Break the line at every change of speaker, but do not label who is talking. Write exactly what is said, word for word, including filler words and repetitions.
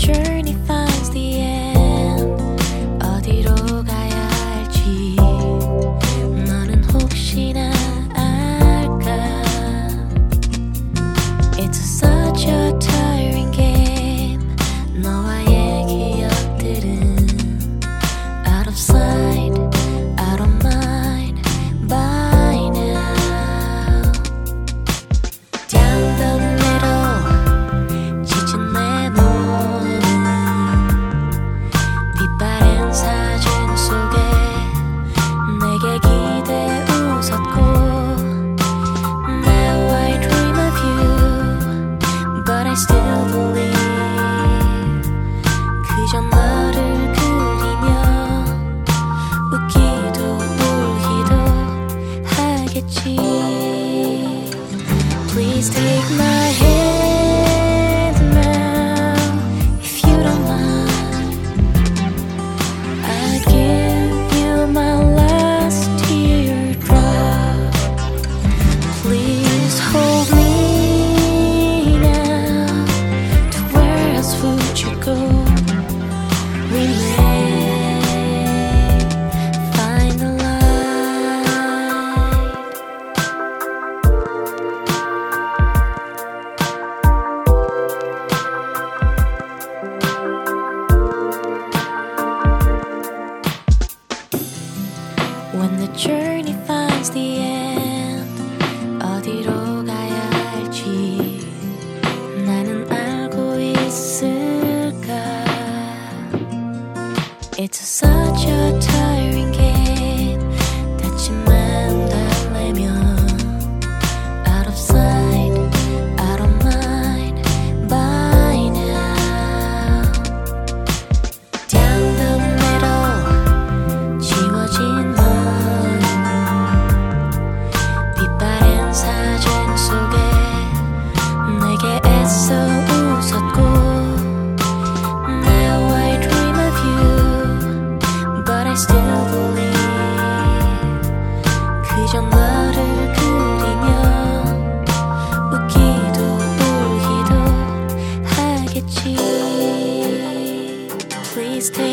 journey finds the end, 어디로 가야 할지 너는 혹시나 알까? It's such a tiring game. 너와의 기억들은 out of sight, out of mind by now. Down the middle, 지친 내 몸은 빛바랜 사진 속에 내게 기대 웃었고. Now I dream of you, but I still believe. 그저 너를 그리며 웃기도 울기도 하겠지. Please take my hand now, if you don't mind. I'll give you my last teardrop. Please hold me now. To where else would you go? We may find the light. When the journey finds the end, 어디로 가야 할지 나는 알고 있을까? It's such a tiring game. 닿지만 달래면 out of sight, out of mind by now. Down the middle, 지워진 너는 빛바랜 사진 속에 내게 애써 웃었고. Now I dream of you, but I still believe. 그저 너를 그리며 웃기도 울기도 하겠지. Please take